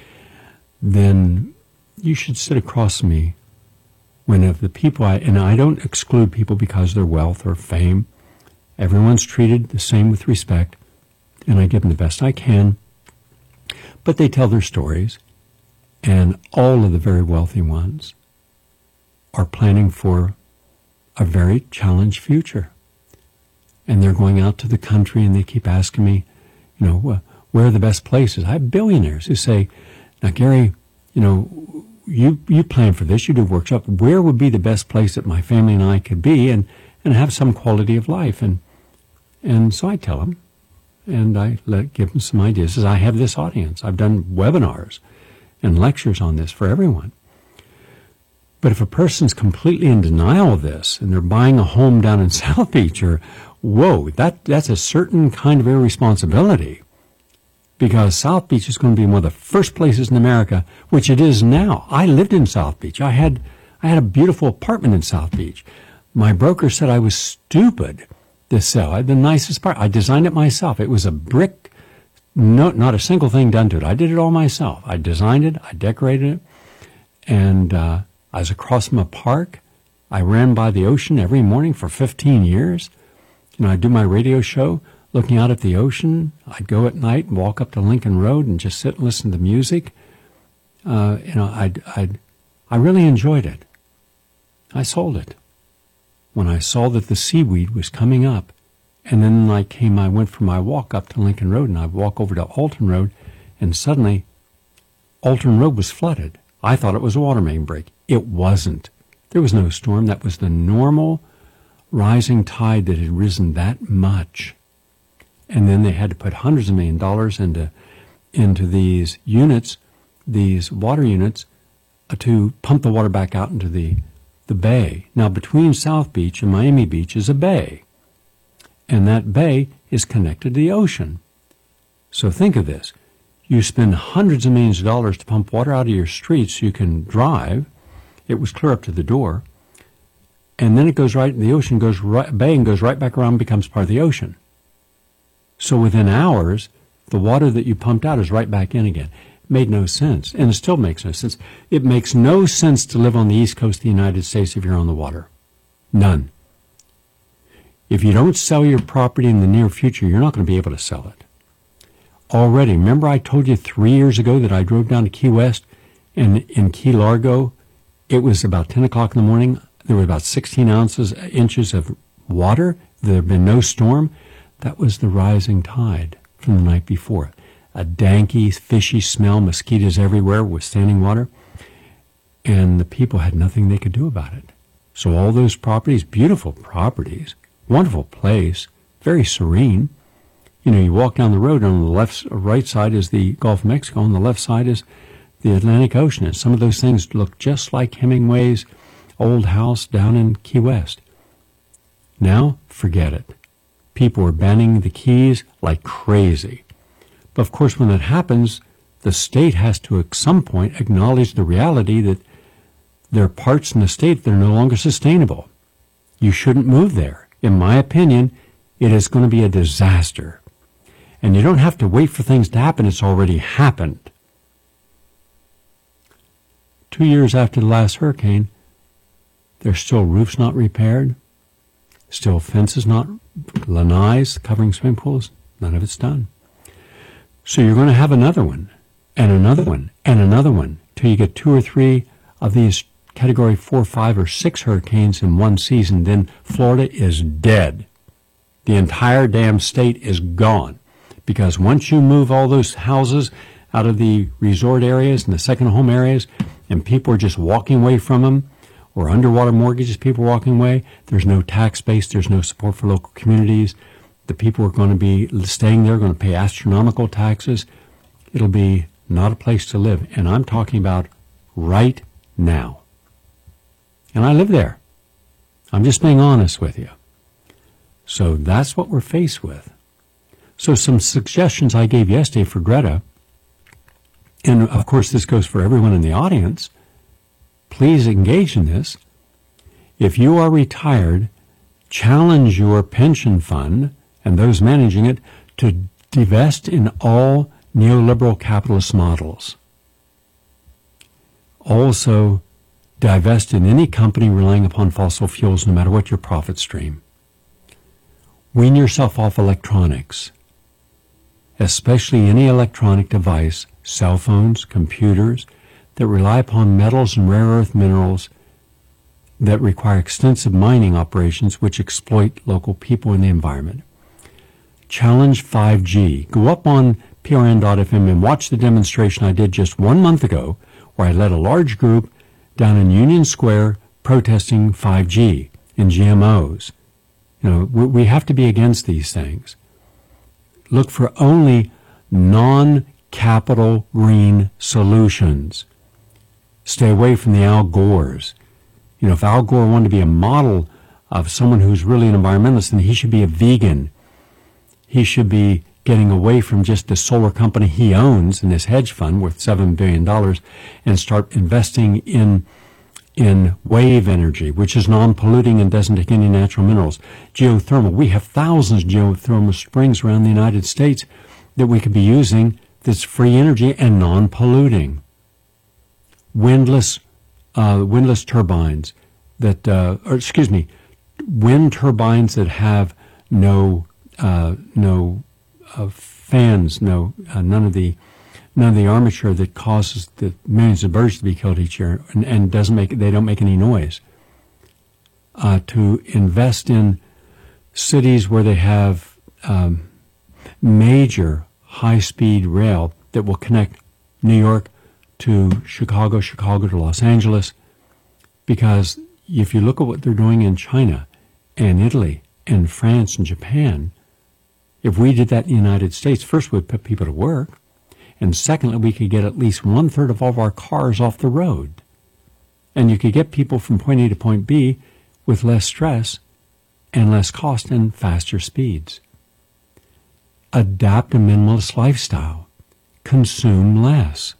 then you should sit across me when of the people, and I don't exclude people because of their wealth or fame. Everyone's treated the same with respect, and I give them the best I can. But they tell their stories, and all of the very wealthy ones are planning for a very challenged future. And they're going out to the country, and they keep asking me, where are the best places? I have billionaires who say, now, Gary, you plan for this, you do workshops. Where would be the best place that my family and I could be and have some quality of life? And so I tell them, and I give them some ideas. As I have this audience, I've done webinars and lectures on this for everyone. But if a person's completely in denial of this, and they're buying a home down in South Beach, that's a certain kind of irresponsibility. Because South Beach is going to be one of the first places in America, which it is now. I lived in South Beach. I had a beautiful apartment in South Beach. My broker said I was stupid to sell. I had the nicest part. I designed it myself. It was a brick, not a single thing done to it. I did it all myself. I designed it, I decorated it, and I was across from a park. I ran by the ocean every morning for 15 years. I'd do my radio show looking out at the ocean. I'd go at night and walk up to Lincoln Road and just sit and listen to music. I really enjoyed it. I sold it when I saw that the seaweed was coming up. And then I went for my walk up to Lincoln Road, and I'd walk over to Alton Road, and suddenly Alton Road was flooded. I thought it was a water main break. It wasn't. There was no storm. That was the normal rising tide that had risen that much. And then they had to put hundreds of $1 million into these units, these water units, to pump the water back out into the bay. Now, between South Beach and Miami Beach is a bay. And that bay is connected to the ocean. So think of this. You spend hundreds of millions of dollars to pump water out of your streets so you can drive. It was clear up to the door. And then it goes right, the ocean goes right, bay and goes right back around and becomes part of the ocean. So within hours, the water that you pumped out is right back in again. It made no sense. And it still makes no sense. It makes no sense to live on the east coast of the United States if you're on the water. None. If you don't sell your property in the near future, you're not going to be able to sell it. Already, remember I told you 3 years ago that I drove down to Key West, and in Key Largo, it was about 10 o'clock in the morning. There were about 16 inches of water. There had been no storm. That was the rising tide from the night before. A danky, fishy smell, mosquitoes everywhere with standing water. And the people had nothing they could do about it. So all those properties, beautiful properties, wonderful place, very serene. You walk down the road, and on the right side is the Gulf of Mexico, on the left side is the Atlantic Ocean. And some of those things look just like Hemingway's old house down in Key West. Now, forget it. People are banning the Keys like crazy. But of course, when that happens, the state has to at some point acknowledge the reality that there are parts in the state that are no longer sustainable. You shouldn't move there. In my opinion, it is going to be a disaster. And you don't have to wait for things to happen. It's already happened. 2 years after the last hurricane, there's still roofs not repaired, still fences not, lanais covering swimming pools. None of it's done. So you're going to have another one, and another one, and another one, till you get 2 or 3 of these Category 4, 5, or 6 hurricanes in one season. Then Florida is dead. The entire damn state is gone. Because once you move all those houses out of the resort areas and the second home areas, and people are just walking away from them, or underwater mortgages, people walking away, there's no tax base, there's no support for local communities. The people are going to be staying there, going to pay astronomical taxes. It'll be not a place to live. And I'm talking about right now. And I live there. I'm just being honest with you. So that's what we're faced with. So some suggestions I gave yesterday for Greta, and of course this goes for everyone in the audience, please engage in this. If you are retired, challenge your pension fund and those managing it to divest in all neoliberal capitalist models. Also, divest in any company relying upon fossil fuels, no matter what your profit stream. Wean yourself off electronics, especially any electronic device, cell phones, computers, that rely upon metals and rare earth minerals that require extensive mining operations which exploit local people and the environment. Challenge 5G. Go up on prn.fm and watch the demonstration I did just 1 month ago, where I led a large group down in Union Square protesting 5G and GMOs. We have to be against these things. Look for only non-capital green solutions. Stay away from the Al Gores. If Al Gore wanted to be a model of someone who's really an environmentalist, then he should be a vegan. He should be getting away from just the solar company he owns in this hedge fund worth $7 billion and start investing in wave energy, which is non-polluting and doesn't take any natural minerals. Geothermal. We have thousands of geothermal springs around the United States that we could be using that's free energy and non-polluting. Windless windless turbines that, wind turbines that have no fans, none of the armature that causes the millions of birds to be killed each year, and they don't make any noise. To invest in cities where they have major high-speed rail that will connect New York to Chicago, Chicago to Los Angeles, because if you look at what they're doing in China and Italy and France and Japan, if we did that in the United States, first we'd put people to work, and secondly, we could get at least 1/3 of all of our cars off the road. And you could get people from point A to point B with less stress and less cost and faster speeds. Adapt a minimalist lifestyle. Consume less.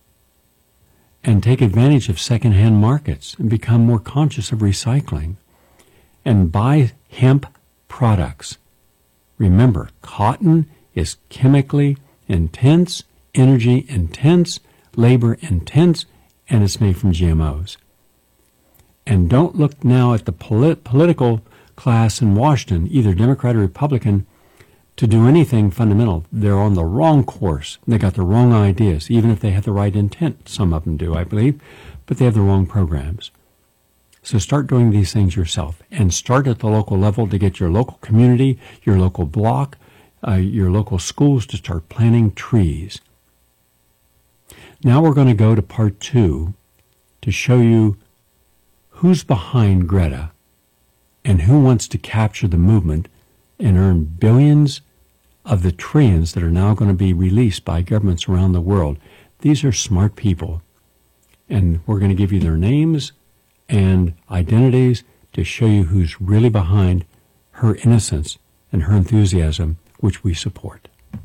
And take advantage of secondhand markets and become more conscious of recycling. And buy hemp products. Remember, cotton is chemically intense, energy intense, labor intense, and it's made from GMOs. And don't look now at the political class in Washington, either Democrat or Republican, to do anything fundamental. They're on the wrong course. They got the wrong ideas, even if they have the right intent. Some of them do, I believe, but they have the wrong programs. So start doing these things yourself, and start at the local level to get your local community, your local block, your local schools to start planting trees. Now we're going to go to part 2 to show you who's behind Greta and who wants to capture the movement and earn billions of the trillions that are now going to be released by governments around the world. These are smart people, and we're going to give you their names and identities to show you who's really behind her innocence and her enthusiasm, which we support.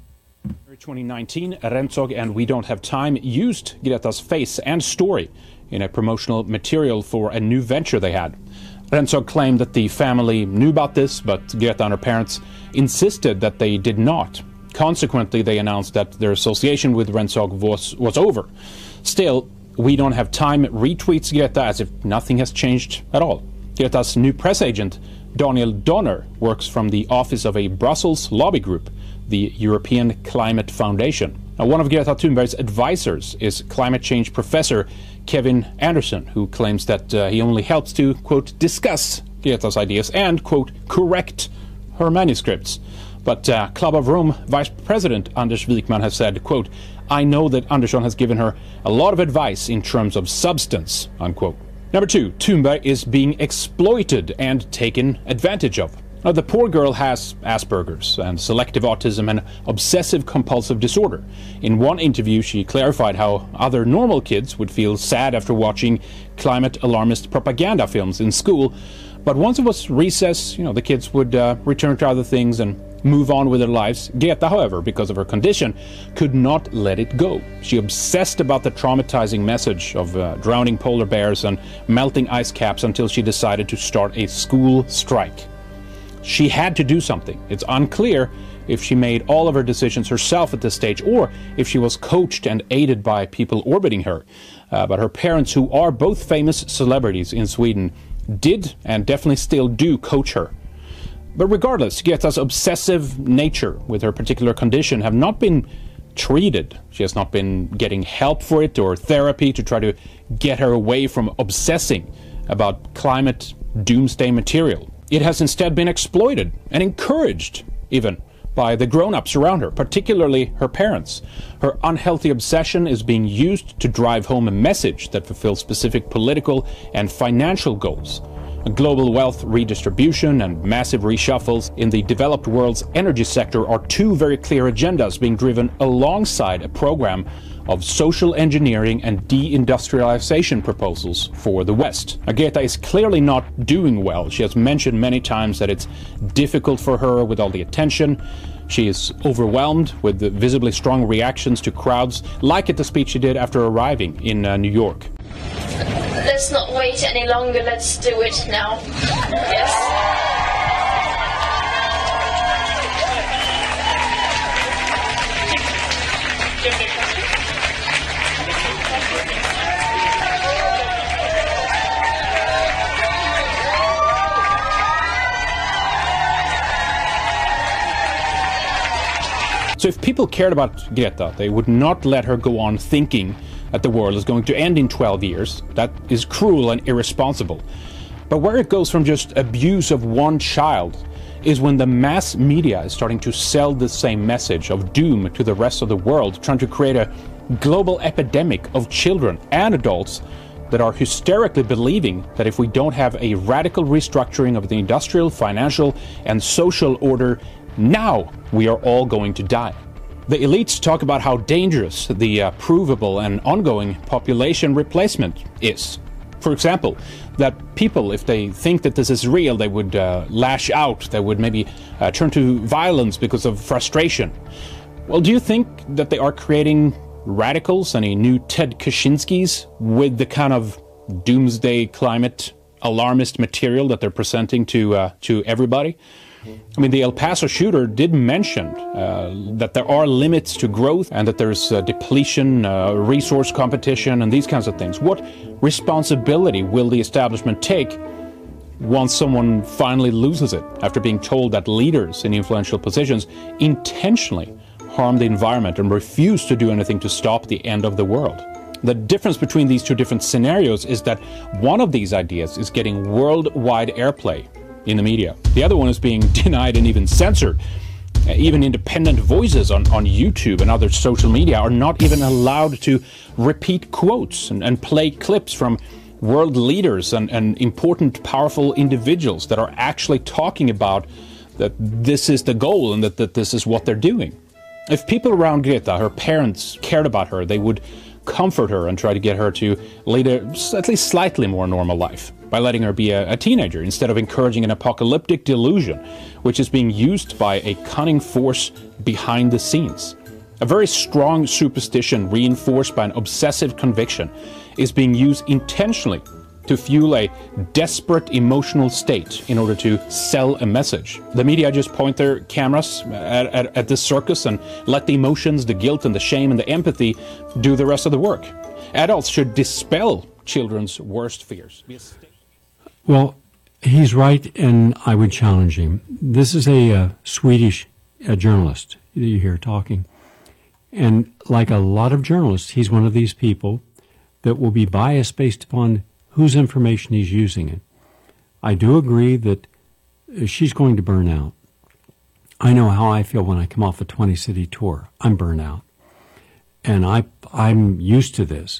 2019, Renshaw and We Don't Have Time used Greta's face and story in a promotional material for a new venture they had. Renshaw claimed that the family knew about this, but Greta and her parents insisted that they did not. Consequently, they announced that their association with Renshaw was over. Still, We Don't Have Time retweets Greta as if nothing has changed at all. Greta's new press agent, Daniel Donner, works from the office of a Brussels lobby group, the European Climate Foundation. Now, one of Greta Thunberg's advisors is climate change professor Kevin Anderson, who claims that he only helps to, quote, discuss Greta's ideas and, quote, correct her manuscripts. But Club of Rome Vice President Anders Wijkman has said, quote, I know that Andersson has given her a lot of advice in terms of substance, unquote. Number 2, Thunberg is being exploited and taken advantage of. Now, the poor girl has Asperger's and selective autism and obsessive-compulsive disorder. In one interview, she clarified how other normal kids would feel sad after watching climate alarmist propaganda films in school, but once it was recess, the kids would return to other things and move on with their lives. Greta, however, because of her condition, could not let it go. She obsessed about the traumatizing message of drowning polar bears and melting ice caps until she decided to start a school strike. She had to do something. It's unclear if she made all of her decisions herself at this stage or if she was coached and aided by people orbiting her. But her parents, who are both famous celebrities in Sweden, did and definitely still do coach her. But regardless, Greta's obsessive nature with her particular condition have not been treated. She has not been getting help for it or therapy to try to get her away from obsessing about climate doomsday material. It has instead been exploited and encouraged, even, by the grown-ups around her, particularly her parents. Her unhealthy obsession is being used to drive home a message that fulfills specific political and financial goals. A global wealth redistribution and massive reshuffles in the developed world's energy sector are two very clear agendas being driven alongside a program of social engineering and deindustrialization proposals for the West. Greta is clearly not doing well. She has mentioned many times that it's difficult for her with all the attention. She is overwhelmed with the visibly strong reactions to crowds, like at the speech she did after arriving in New York. Let's not wait any longer, let's do it now. Yes. So if people cared about Greta, they would not let her go on thinking that the world is going to end in 12 years. That is cruel and irresponsible. But where it goes from just abuse of one child is when the mass media is starting to sell the same message of doom to the rest of the world, trying to create a global epidemic of children and adults that are hysterically believing that if we don't have a radical restructuring of the industrial, financial, and social order now, we are all going to die. The elites talk about how dangerous the provable and ongoing population replacement is. For example, that people, if they think that this is real, they would lash out, they would maybe turn to violence because of frustration. Well, do you think that they are creating radicals, any new Ted Kaczynskis, with the kind of doomsday climate alarmist material that they're presenting to everybody? I mean, the El Paso shooter did mention that there are limits to growth and that there's depletion, resource competition, and these kinds of things. What responsibility will the establishment take once someone finally loses it after being told that leaders in influential positions intentionally harm the environment and refuse to do anything to stop the end of the world? The difference between these two different scenarios is that one of these ideas is getting worldwide airplay in the media. The other one is being denied and even censored. Even independent voices on YouTube and other social media are not even allowed to repeat quotes and play clips from world leaders and important, powerful individuals that are actually talking about that this is the goal and that this is what they're doing. If people around Greta, her parents, cared about her, they would comfort her and try to get her to lead a at least slightly more normal life by letting her be a teenager instead of encouraging an apocalyptic delusion which is being used by a cunning force behind the scenes. A very strong superstition reinforced by an obsessive conviction is being used intentionally to fuel a desperate emotional state in order to sell a message. The media just point their cameras at this circus and let the emotions, the guilt and the shame and the empathy do the rest of the work. Adults should dispel children's worst fears. Well, he's right, and I would challenge him. This is a Swedish journalist that you hear talking. And like a lot of journalists, he's one of these people that will be biased based upon whose information he's using it. I do agree that she's going to burn out. I know how I feel when I come off a 20-city tour. I'm burnt out. And I'm used to this.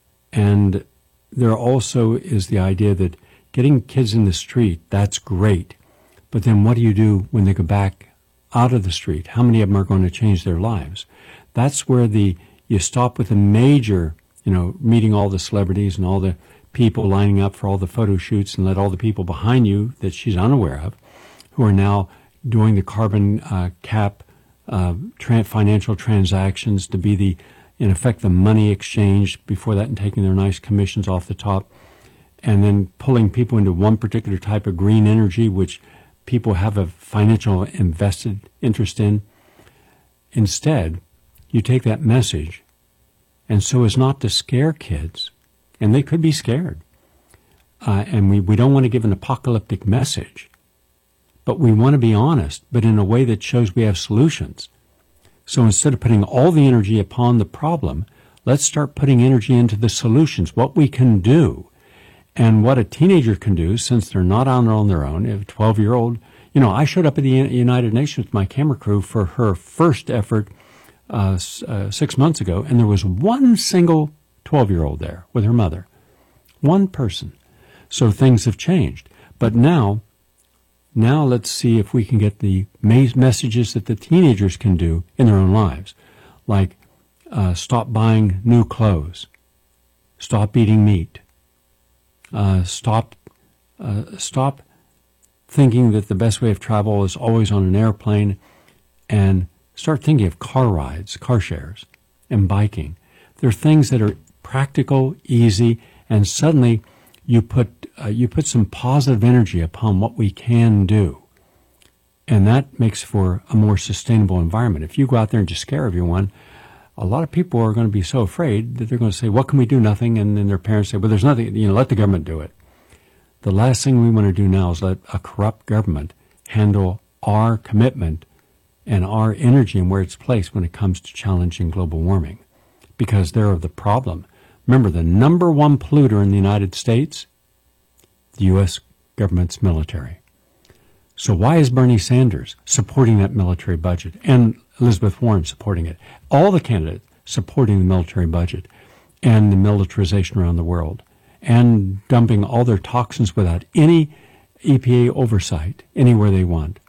And there also is the idea that getting kids in the street, that's great. But then what do you do when they go back out of the street? How many of them are going to change their lives? That's where you stop with a major, meeting all the celebrities and all the people lining up for all the photo shoots and let all the people behind you that she's unaware of, who are now doing the carbon cap financial transactions to be in effect, the money exchange before that and taking their nice commissions off the top, and then pulling people into one particular type of green energy, which people have a financial invested interest in. Instead, you take that message, and so as not to scare kids, and they could be scared, and we don't want to give an apocalyptic message, but we want to be honest, but in a way that shows we have solutions. So instead of putting all the energy upon the problem, let's start putting energy into the solutions, what we can do, and what a teenager can do since they're not on their own. A 12-year-old, I showed up at the United Nations with my camera crew for her first effort 6 months ago, and there was one single 12-year-old there with her mother. One person. So things have changed. But now let's see if we can get the messages that the teenagers can do in their own lives, like stop buying new clothes, stop eating meat, stop thinking that the best way of travel is always on an airplane, and start thinking of car rides, car shares, and biking. There are things that are practical, easy, and suddenly you put some positive energy upon what we can do. And that makes for a more sustainable environment. If you go out there and just scare everyone, a lot of people are going to be so afraid that they're going to say, what can we do? Nothing. And then their parents say, well, there's nothing, let the government do it. The last thing we want to do now is let a corrupt government handle our commitment and our energy and where it's placed when it comes to challenging global warming, because they're the problem. Remember, the number one polluter in the United States, the U.S. government's military. So why is Bernie Sanders supporting that military budget and Elizabeth Warren supporting it? All the candidates supporting the military budget and the militarization around the world and dumping all their toxins without any EPA oversight anywhere they want.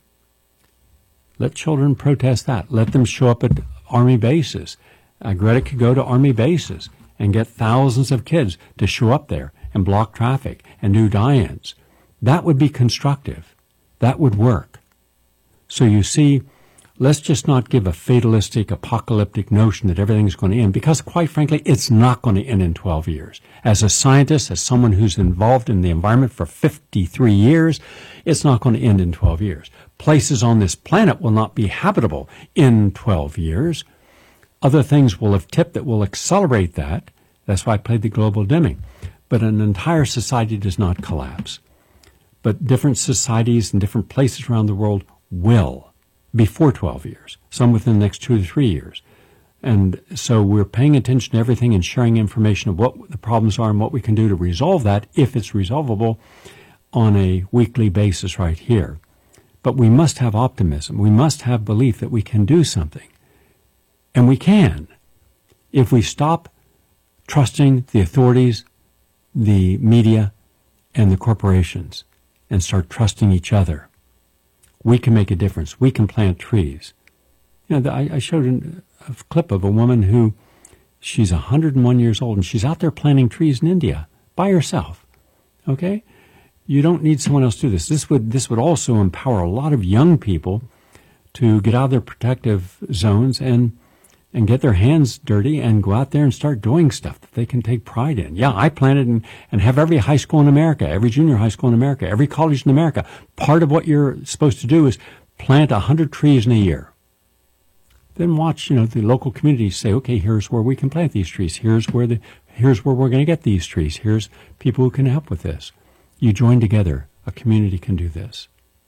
Let children protest that. Let them show up at Army bases. Greta could go to Army bases and get thousands of kids to show up there and block traffic and do die-ins. That would be constructive. That would work. So you see, let's just not give a fatalistic, apocalyptic notion that everything's going to end, because quite frankly, it's not going to end in 12 years. As a scientist, as someone who's involved in the environment for 53 years, it's not going to end in 12 years. Places on this planet will not be habitable in 12 years. Other things will have tipped that will accelerate that. That's why I played the global dimming. But an entire society does not collapse. But different societies and different places around the world will before 12 years, some within the next 2 to 3 years. And so we're paying attention to everything and sharing information of what the problems are and what we can do to resolve that, if it's resolvable, on a weekly basis right here. But we must have optimism. We must have belief that we can do something. And we can, if we stop trusting the authorities, the media, and the corporations, and start trusting each other. We can make a difference. We can plant trees. You know, I showed a clip of a woman who, she's 101 years old, and she's out there planting trees in India by herself. Okay? You don't need someone else to do this. This would also empower a lot of young people to get out of their protective zones and get their hands dirty and go out there and start doing stuff that they can take pride in. Yeah, I planted and have every high school in America, every junior high school in America, every college in America. Part of what you're supposed to do is plant 100 trees in a year. Then watch, the local communities say, okay, here's where we can plant these trees. Here's where we're going to get these trees. Here's people who can help with this. You join together. A community can do this.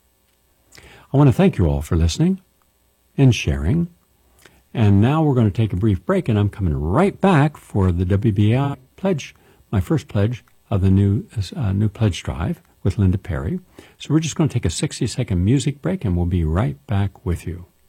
I want to thank you all for listening and sharing. And now we're going to take a brief break, and I'm coming right back for the WBAI pledge, my first pledge of the new pledge drive with Linda Perry. So we're just going to take a 60-second music break, and we'll be right back with you.